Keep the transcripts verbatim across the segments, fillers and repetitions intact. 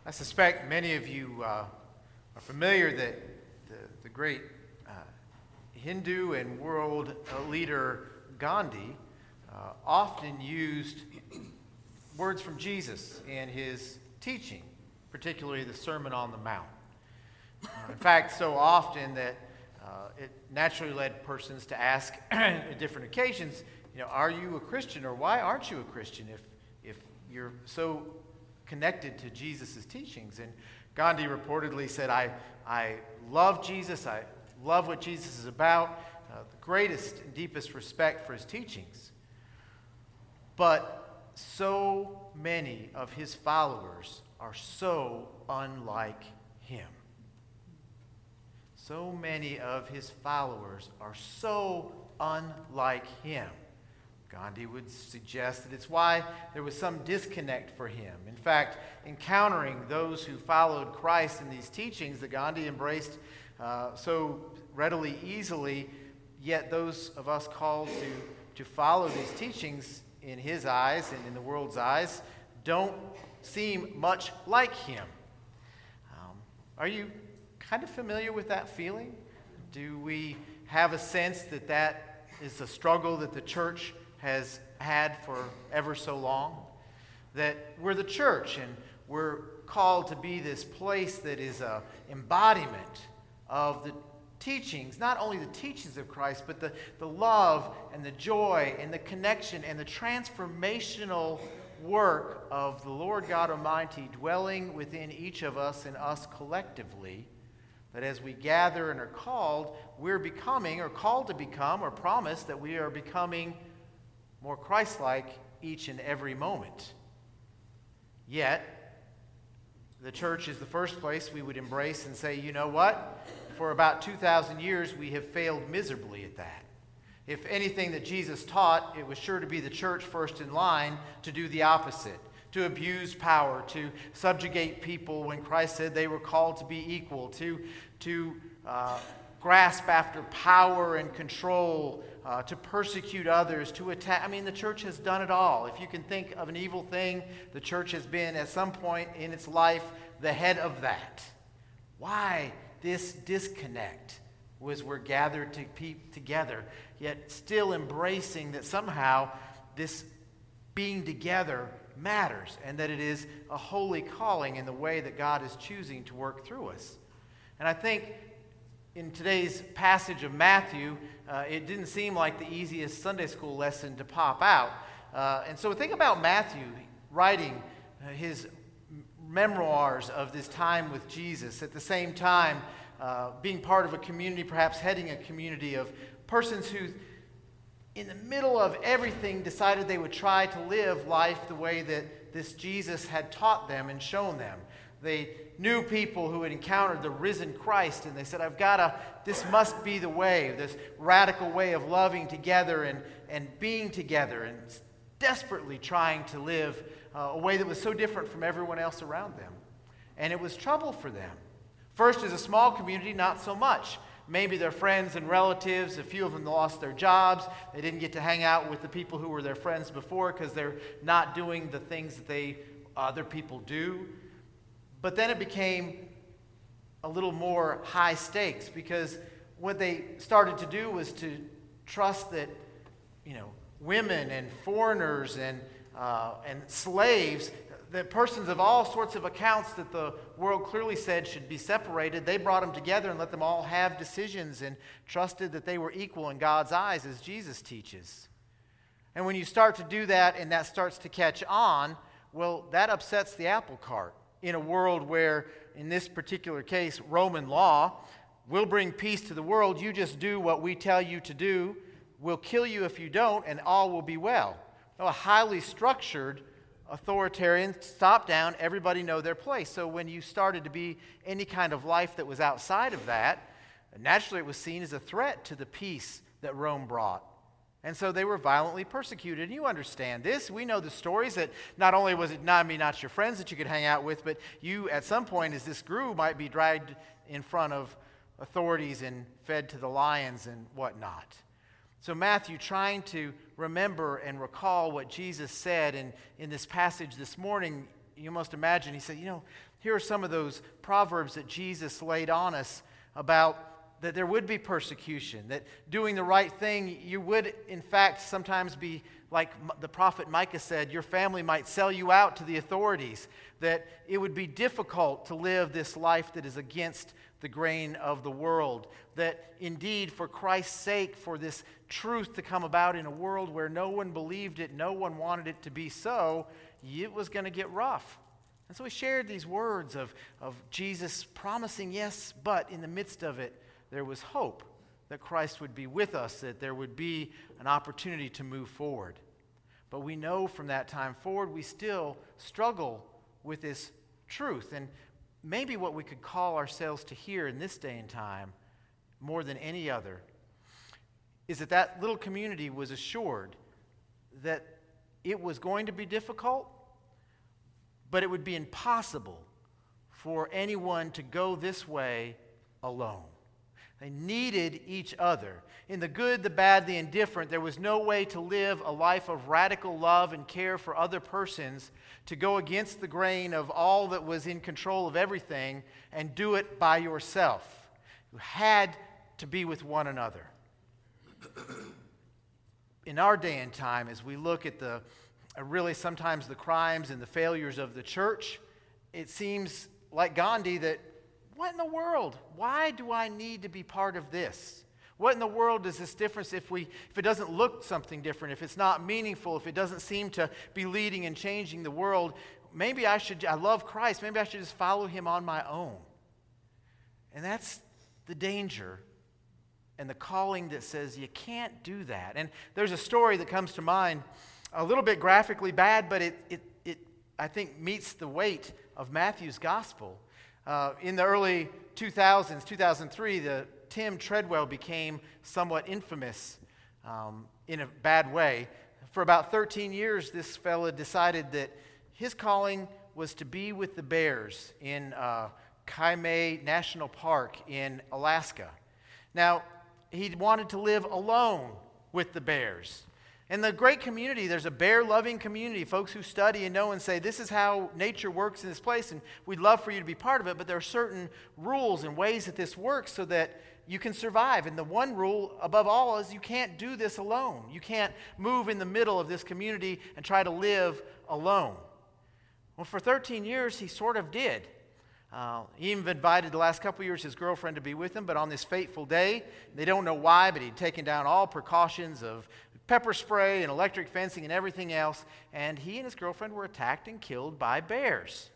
I suspect many of you uh, are familiar that the, the great uh, Hindu and world uh, leader Gandhi uh, often used words from Jesus in his teaching, particularly the Sermon on the Mount. Uh, in fact, so often that uh, it naturally led persons to ask at different occasions, you know, are you a Christian, or why aren't you a Christian if if you're so connected to Jesus' teachings? And Gandhi reportedly said, I, I love Jesus, I love what Jesus is about, uh, the greatest and deepest respect for his teachings. But so many of his followers are so unlike him. So many of his followers are so unlike him. Gandhi would suggest that it's why there was some disconnect for him. In fact, encountering those who followed Christ in these teachings that Gandhi embraced uh, so readily, easily, yet those of us called to, to follow these teachings in his eyes and in the world's eyes don't seem much like him. Um, are you kind of familiar with that feeling? Do we have a sense that that is a struggle that the church has had for ever so long? That we're the church and we're called to be this place that is an embodiment of the teachings, not only the teachings of Christ, but the, the love and the joy and the connection and the transformational work of the Lord God Almighty dwelling within each of us and us collectively. That as we gather and are called, we're becoming, or called to become, or promised that we are becoming more Christ-like each and every moment. Yet, the church is the first place we would embrace and say, you know what? For about two thousand years, we have failed miserably at that. If anything that Jesus taught, it was sure to be the church first in line to do the opposite, to abuse power, to subjugate people when Christ said they were called to be equal, to, to uh, grasp after power and control, uh, to persecute others, to attack. I mean, the church has done it all. If you can think of an evil thing, the church has been at some point in its life the head of that. Why this disconnect? Was we're gathered to pe- together, yet still embracing that somehow this being together matters, and that it is a holy calling in the way that God is choosing to work through us. And I think in today's passage of Matthew, uh, it didn't seem like the easiest Sunday school lesson to pop out. Uh, and so think about Matthew writing uh, his memoirs of this time with Jesus, at the same time uh, being part of a community, perhaps heading a community of persons who in the middle of everything decided they would try to live life the way that this Jesus had taught them and shown them. They knew people who had encountered the risen Christ, and they said, I've got to, this must be the way, this radical way of loving together and, and being together, and desperately trying to live uh, a way that was so different from everyone else around them. And it was trouble for them. First, as a small community, not so much. Maybe their friends and relatives, a few of them lost their jobs. They didn't get to hang out with the people who were their friends before because they're not doing the things that they other people do. But then it became a little more high stakes, because what they started to do was to trust that, you know, women and foreigners and uh, and slaves, that persons of all sorts of accounts that the world clearly said should be separated, they brought them together and let them all have decisions and trusted that they were equal in God's eyes, as Jesus teaches. And when you start to do that and that starts to catch on, well, that upsets the apple cart in a world where, in this particular case, Roman law will bring peace to the world. You just do what we tell you to do. We'll kill you if you don't, and all will be well. No, a highly structured authoritarian, top down, everybody know their place. So when you started to be any kind of life that was outside of that, naturally it was seen as a threat to the peace that Rome brought. And so they were violently persecuted. And you understand this. We know the stories that not only was it not, I mean, not your friends that you could hang out with, but you at some point as this grew might be dragged in front of authorities and fed to the lions and whatnot. So Matthew, trying to remember and recall what Jesus said in, in this passage this morning, you must imagine, he said, you know, here are some of those proverbs that Jesus laid on us about that there would be persecution, that doing the right thing, you would, in fact, sometimes be like the prophet Micah said, your family might sell you out to the authorities, that it would be difficult to live this life that is against the grain of the world, that indeed, for Christ's sake, for this truth to come about in a world where no one believed it, no one wanted it to be so, it was going to get rough. And so he shared these words of, of Jesus promising, yes, but in the midst of it, there was hope that Christ would be with us, that there would be an opportunity to move forward. But we know from that time forward, we still struggle with this truth. And maybe what we could call ourselves to hear in this day and time, more than any other, is that that little community was assured that it was going to be difficult, but it would be impossible for anyone to go this way alone. They needed each other. In the good, the bad, the indifferent, there was no way to live a life of radical love and care for other persons, to go against the grain of all that was in control of everything and do it by yourself. You had to be with one another. In our day and time, as we look at the uh, really sometimes the crimes and the failures of the church, it seems like Gandhi that what in the world? Why do I need to be part of this? What in the world is this difference if we if it doesn't look something different, if it's not meaningful, if it doesn't seem to be leading and changing the world? Maybe I should, I love Christ, maybe I should just follow him on my own. And that's the danger and the calling that says you can't do that. And there's a story that comes to mind, a little bit graphically bad, but it, it, it I think meets the weight of Matthew's gospel. Uh, in the early two thousands, two thousand three, the Tim Treadwell became somewhat infamous um, in a bad way. For about thirteen years, this fella decided that his calling was to be with the bears in uh, Kaimai National Park in Alaska. Now, he wanted to live alone with the bears. In the great community, there's a bear-loving community, folks who study and know and say, this is how nature works in this place, and we'd love for you to be part of it, but there are certain rules and ways that this works so that you can survive. And the one rule, above all, is you can't do this alone. You can't move in the middle of this community and try to live alone. Well, for thirteen years, he sort of did. Uh, he even invited the last couple of years his girlfriend to be with him, but on this fateful day, they don't know why, but he'd taken down all precautions of pepper spray and electric fencing and everything else, and he and his girlfriend were attacked and killed by bears.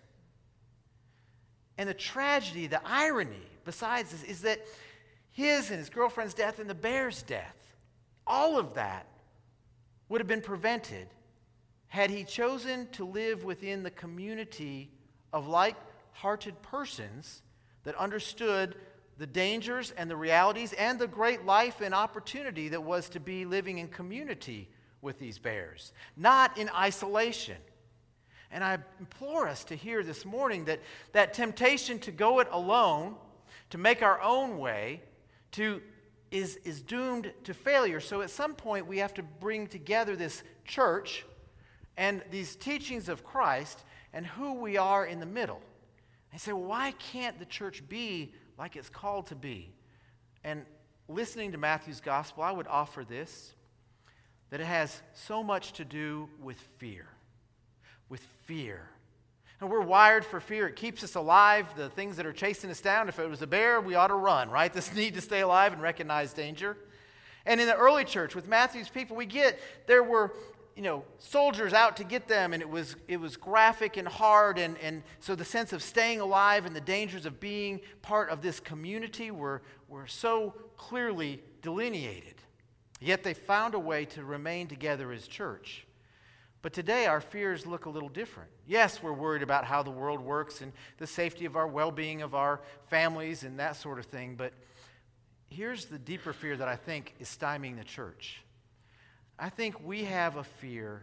And the tragedy, the irony besides this, is that his and his girlfriend's death and the bear's death, all of that would have been prevented had he chosen to live within the community of like-hearted persons that understood the dangers and the realities and the great life and opportunity that was to be living in community with these bears, not in isolation. And I implore us to hear this morning that that temptation to go it alone, to make our own way, to is, is doomed to failure. So at some point we have to bring together this church and these teachings of Christ and who we are in the middle. I say, well, why can't the church be like it's called to be? And listening to Matthew's gospel, I would offer this, that it has so much to do with fear. With fear. And we're wired for fear. It keeps us alive. The things that are chasing us down, if it was a bear, we ought to run, right? This need to stay alive and recognize danger. And in the early church, with Matthew's people, we get there were, you know, soldiers out to get them, and it was it was graphic and hard, and, and so the sense of staying alive and the dangers of being part of this community were, were so clearly delineated. Yet they found a way to remain together as church. But today our fears look a little different. Yes, we're worried about how the world works and the safety of our well-being of our families and that sort of thing, but here's the deeper fear that I think is stymieing the church. I think we have a fear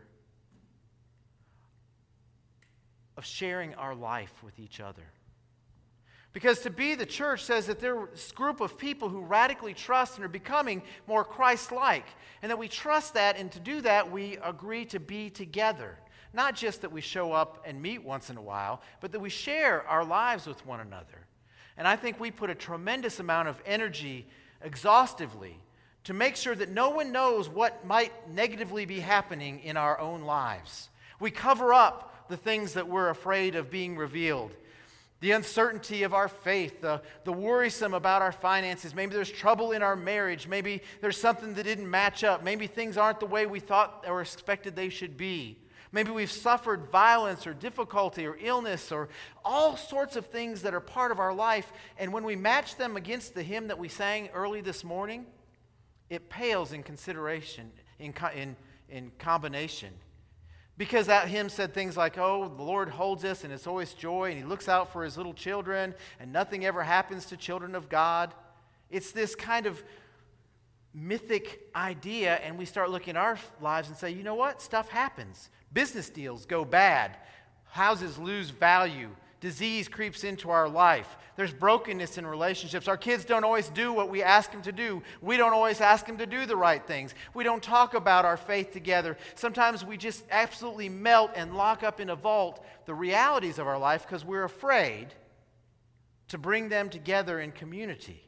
of sharing our life with each other. Because to be the church says that there are this group of people who radically trust and are becoming more Christ-like. And that we trust that, and to do that, we agree to be together. not just that we show up and meet once in a while, but that we share our lives with one another. And I think we put a tremendous amount of energy exhaustively to make sure that no one knows what might negatively be happening in our own lives. We cover up the things that we're afraid of being revealed. The uncertainty of our faith, the, the worrisome about our finances. Maybe there's trouble in our marriage. Maybe there's something that didn't match up. Maybe things aren't the way we thought or expected they should be. Maybe we've suffered violence or difficulty or illness or all sorts of things that are part of our life. And when we match them against the hymn that we sang early this morning, it pales in consideration, in, in, in combination. Because that hymn said things like, oh, the Lord holds us and it's always joy, and he looks out for his little children, and nothing ever happens to children of God. It's this kind of mythic idea, and we start looking at our lives and say, you know what? Stuff happens. Business deals go bad. Houses lose value. Disease creeps into our life. There's brokenness in relationships. Our kids don't always do what we ask them to do. We don't always ask them to do the right things. We don't talk about our faith together. Sometimes we just absolutely melt and lock up in a vault the realities of our life because we're afraid to bring them together in community.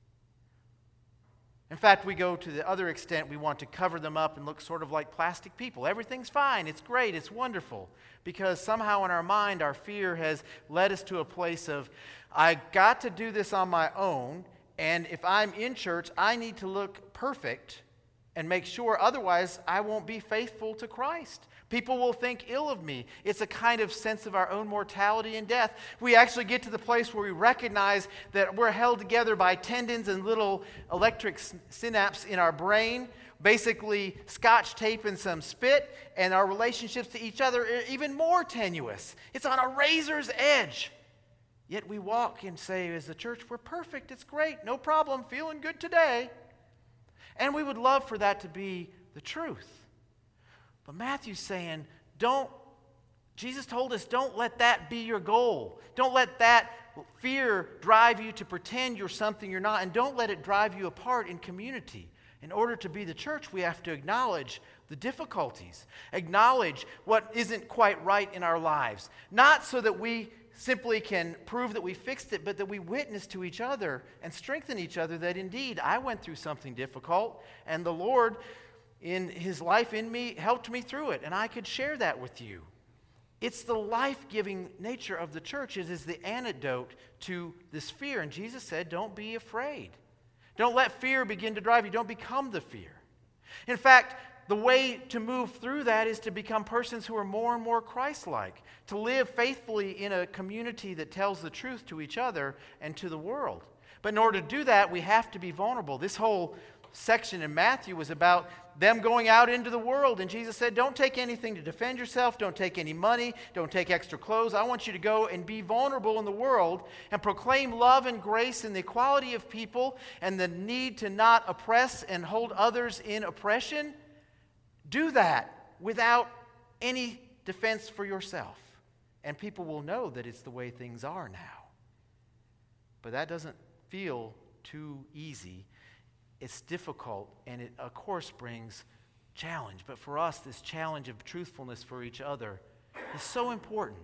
In fact, we go to the other extent. We want to cover them up and look sort of like plastic people. Everything's fine. It's great. It's wonderful. Because somehow in our mind, our fear has led us to a place of, I got to do this on my own, and if I'm in church, I need to look perfect and make sure, otherwise I won't be faithful to Christ. People will think ill of me. It's a kind of sense of our own mortality and death. We actually get to the place where we recognize that we're held together by tendons and little electric synapses in our brain, basically scotch tape and some spit, and our relationships to each other are even more tenuous. It's on a razor's edge. Yet we walk and say, as the church, we're perfect, it's great, no problem, feeling good today. And we would love for that to be the truth. But Matthew's saying, don't, Jesus told us, don't let that be your goal. Don't let that fear drive you to pretend you're something you're not, and don't let it drive you apart in community. In order to be the church, we have to acknowledge the difficulties, acknowledge what isn't quite right in our lives. Not so that we simply can prove that we fixed it, but that we witness to each other and strengthen each other that indeed I went through something difficult, and the Lord in his life in me helped me through it, and I could share that with you. It's the life-giving nature of the church. It is the antidote to this fear. And Jesus said, don't be afraid. Don't let fear begin to drive you. Don't become the fear. In fact, the way to move through that is to become persons who are more and more Christ-like, to live faithfully in a community that tells the truth to each other and to the world. But in order to do that, we have to be vulnerable. This whole section in Matthew was about them going out into the world, and Jesus said, don't take anything to defend yourself, don't take any money, don't take extra clothes. I want you to go and be vulnerable in the world and proclaim love and grace and the equality of people and the need to not oppress and hold others in oppression. Do that without any defense for yourself, and people will know that it's the way things are now. But that doesn't feel too easy. It's difficult, and it, of course, brings challenge. But for us, this challenge of truthfulness for each other is so important.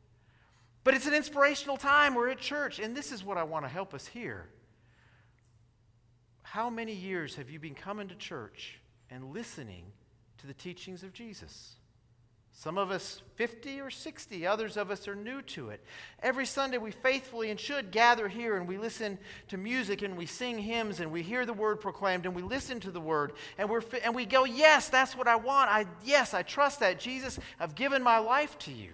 But it's an inspirational time. We're at church, and this is what I want to help us hear. How many years have you been coming to church and listening to the teachings of Jesus? Some of us fifty or sixty, others of us are new to it. Every Sunday we faithfully and should gather here and we listen to music and we sing hymns and we hear the word proclaimed and we listen to the word and we're and we go, yes, that's what I want. I yes, I trust that. Jesus, I've given my life to you.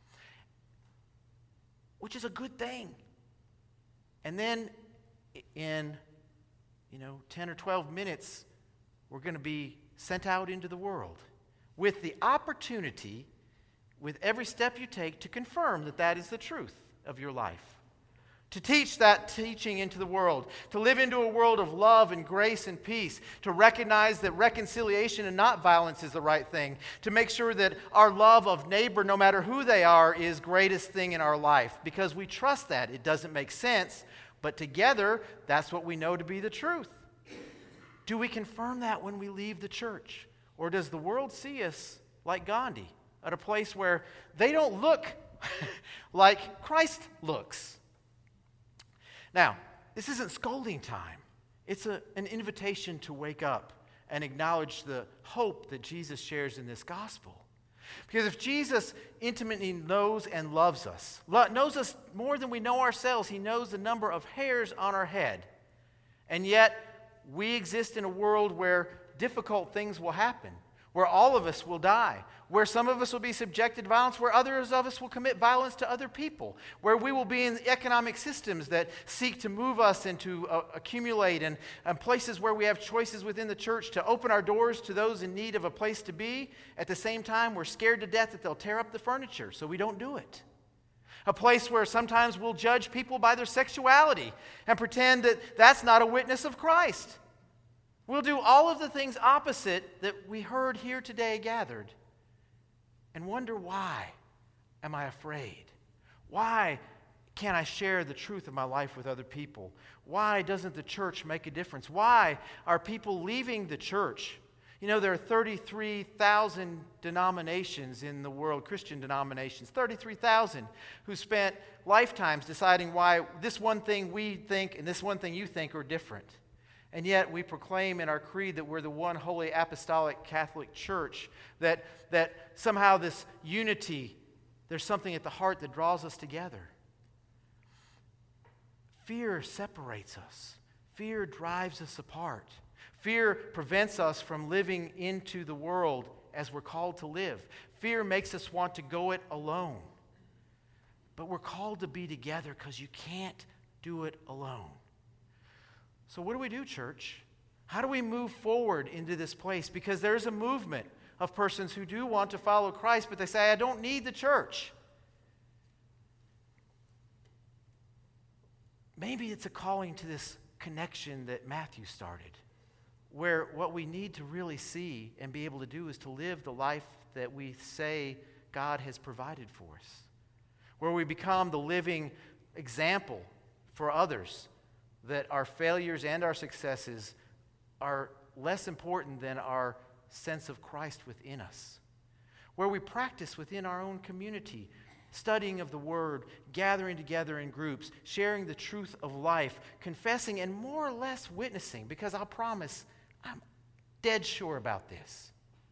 Which is a good thing. And then in you know, ten or twelve minutes, we're going to be sent out into the world with the opportunity, with every step you take, to confirm that that is the truth of your life. To teach that teaching into the world. To live into a world of love and grace and peace. To recognize that reconciliation and not violence is the right thing. To make sure that our love of neighbor, no matter who they are, is greatest thing in our life. Because we trust that. It doesn't make sense, but together, that's what we know to be the truth. Do we confirm that when we leave the church? Or does the world see us like Gandhi, at a place where they don't look like Christ looks. Now, this isn't scolding time. It's a, an invitation to wake up and acknowledge the hope that Jesus shares in this gospel. Because if Jesus intimately knows and loves us, lo- knows us more than we know ourselves, he knows the number of hairs on our head. And yet, we exist in a world where difficult things will happen, where all of us will die, where some of us will be subjected to violence, where others of us will commit violence to other people, where we will be in economic systems that seek to move us and to uh, accumulate, and, and places where we have choices within the church to open our doors to those in need of a place to be. At the same time, we're scared to death that they'll tear up the furniture, so we don't do it. A place where sometimes we'll judge people by their sexuality and pretend that that's not a witness of Christ. We'll do all of the things opposite that we heard here today gathered and wonder, why am I afraid? Why can't I share the truth of my life with other people? Why doesn't the church make a difference? Why are people leaving the church? You know, there are thirty-three thousand denominations in the world, Christian denominations, thirty-three thousand who spent lifetimes deciding why this one thing we think and this one thing you think are different. And yet we proclaim in our creed that we're the one holy apostolic Catholic Church, that, that somehow this unity, there's something at the heart that draws us together. Fear separates us. Fear drives us apart. Fear prevents us from living into the world as we're called to live. Fear makes us want to go it alone. But we're called to be together because you can't do it alone. So what do we do, church? How do we move forward into this place? Because there's a movement of persons who do want to follow Christ, but they say, I don't need the church. Maybe it's a calling to this connection that Matthew started, where what we need to really see and be able to do is to live the life that we say God has provided for us, where we become the living example for others, that our failures and our successes are less important than our sense of Christ within us, where we practice within our own community, studying of the Word, gathering together in groups, sharing the truth of life, confessing, and more or less witnessing, because I'll promise, I'm dead sure about this.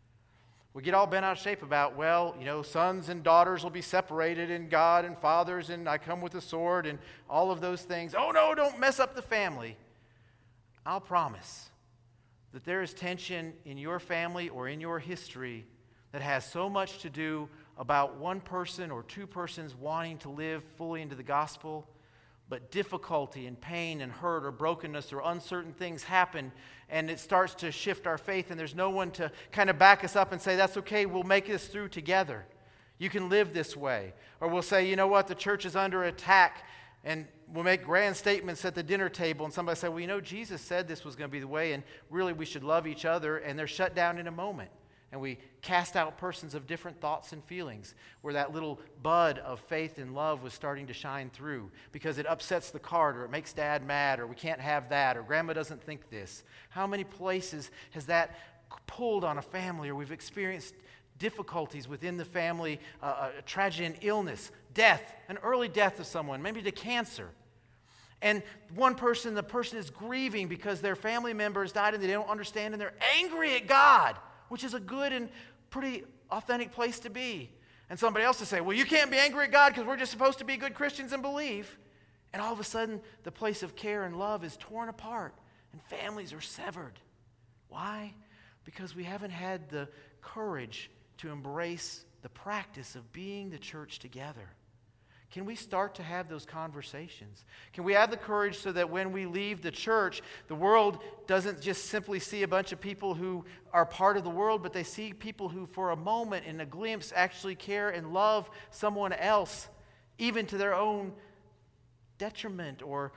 We get all bent out of shape about, well, you know, sons and daughters will be separated in God, and fathers, and I come with a sword, and all of those things. Oh, no, don't mess up the family. I'll promise that there is tension in your family or in your history that has so much to do about one person or two persons wanting to live fully into the gospel, but difficulty and pain and hurt or brokenness or uncertain things happen, and it starts to shift our faith, and there's no one to kind of back us up and say, that's okay, we'll make this through together. You can live this way. Or we'll say, you know what, the church is under attack, and we'll make grand statements at the dinner table, and somebody say, well, you know, Jesus said this was going to be the way, and really we should love each other, and they're shut down in a moment. And we cast out persons of different thoughts and feelings, where that little bud of faith and love was starting to shine through, because it upsets the cart, or it makes dad mad, or we can't have that, or grandma doesn't think this. How many places has that pulled on a family, or we've experienced difficulties within the family, uh, a tragedy, an illness, death, an early death of someone, maybe to cancer. And one person, the person is grieving because their family member has died and they don't understand, and they're angry at God, which is a good and pretty authentic place to be. And somebody else to say, well, you can't be angry at God because we're just supposed to be good Christians and believe. And all of a sudden, the place of care and love is torn apart and families are severed. Why? Because we haven't had the courage to embrace the practice of being the church together. Can we start to have those conversations? Can we have the courage so that when we leave the church, the world doesn't just simply see a bunch of people who are part of the world, but they see people who for a moment, in a glimpse, actually care and love someone else, even to their own detriment, or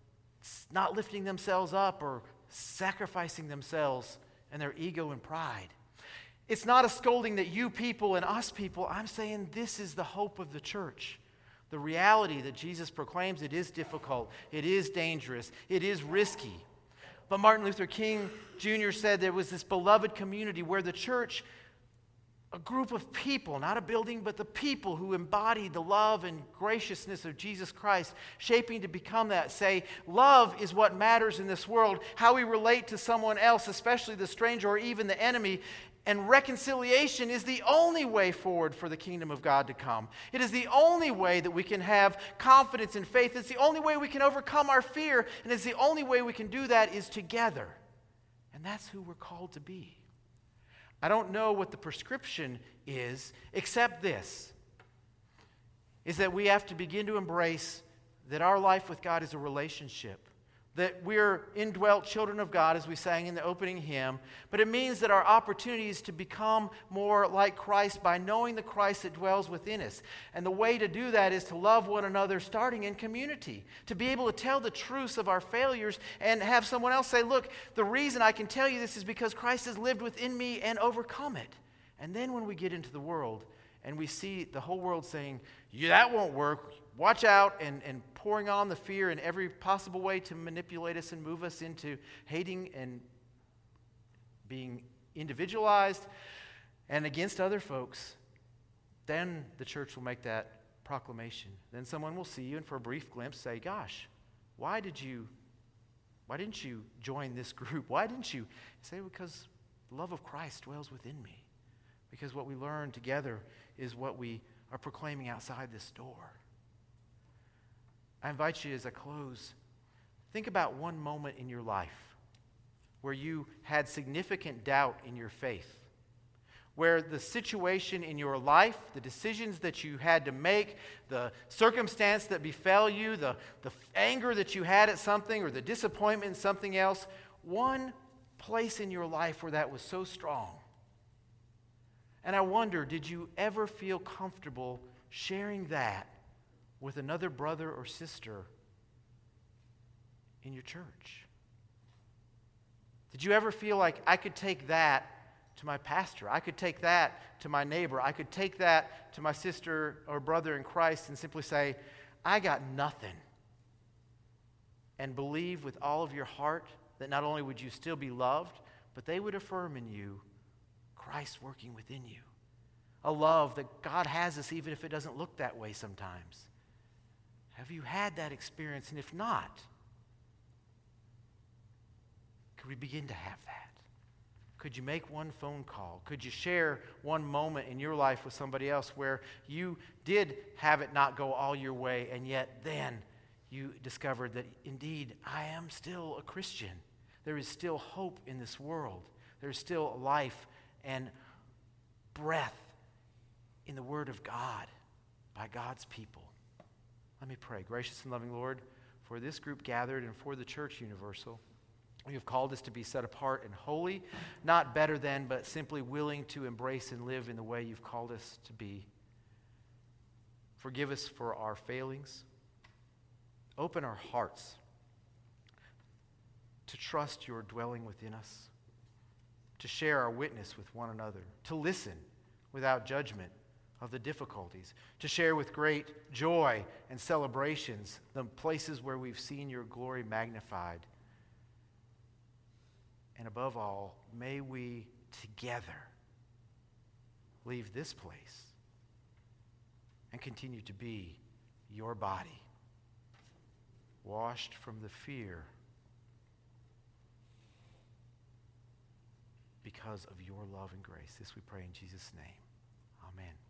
not lifting themselves up, or sacrificing themselves and their ego and pride. It's not a scolding that you people and us people, I'm saying this is the hope of the church. The reality that Jesus proclaims, it is difficult, it is dangerous, it is risky. But Martin Luther King Junior said there was this beloved community where the church a group of people, not a building, but the people who embody the love and graciousness of Jesus Christ, shaping to become that. Say, love is what matters in this world, how we relate to someone else, especially the stranger or even the enemy. And reconciliation is the only way forward for the kingdom of God to come. It is the only way that we can have confidence and faith. It's the only way we can overcome our fear. And it's the only way we can do that is together. And that's who we're called to be. I don't know what the prescription is, except this, is that we have to begin to embrace that our life with God is a relationship, that we're indwelt children of God, as we sang in the opening hymn, but it means that our opportunities to become more like Christ by knowing the Christ that dwells within us. And the way to do that is to love one another, starting in community, to be able to tell the truths of our failures and have someone else say, look, the reason I can tell you this is because Christ has lived within me and overcome it. And then when we get into the world and we see the whole world saying, yeah, that won't work, watch out, and, and pouring on the fear in every possible way to manipulate us and move us into hating and being individualized and against other folks, then the church will make that proclamation. Then someone will see you and for a brief glimpse say, gosh, why did you, why didn't you join this group? Why didn't you? Say, because the love of Christ dwells within me. Because what we learn together is what we are proclaiming outside this door. I invite you as I close, think about one moment in your life where you had significant doubt in your faith, where the situation in your life, the decisions that you had to make, the circumstance that befell you, the, the anger that you had at something or the disappointment in something else, one place in your life where that was so strong. And I wonder, did you ever feel comfortable sharing that with another brother or sister in your church? Did you ever feel like I could take that to my pastor? I could take that to my neighbor. I could take that to my sister or brother in Christ and simply say, I got nothing. And believe with all of your heart that not only would you still be loved, but they would affirm in you Christ working within you. A love that God has us even if it doesn't look that way sometimes. Have you had that experience? And if not, could we begin to have that? Could you make one phone call? Could you share one moment in your life with somebody else where you did have it not go all your way, and yet then you discovered that indeed I am still a Christian. There is still hope in this world. There's still life and breath in the Word of God by God's people. Let me pray. Gracious and loving Lord, for this group gathered and for the church universal, you have called us to be set apart and holy, not better than, but simply willing to embrace and live in the way you've called us to be. Forgive us for our failings. Open our hearts to trust your dwelling within us, to share our witness with one another, to listen without judgment of the difficulties, to share with great joy and celebrations the places where we've seen your glory magnified. And above all, may we together leave this place and continue to be your body, washed from the fear because of your love and grace. This we pray in Jesus' name. Amen.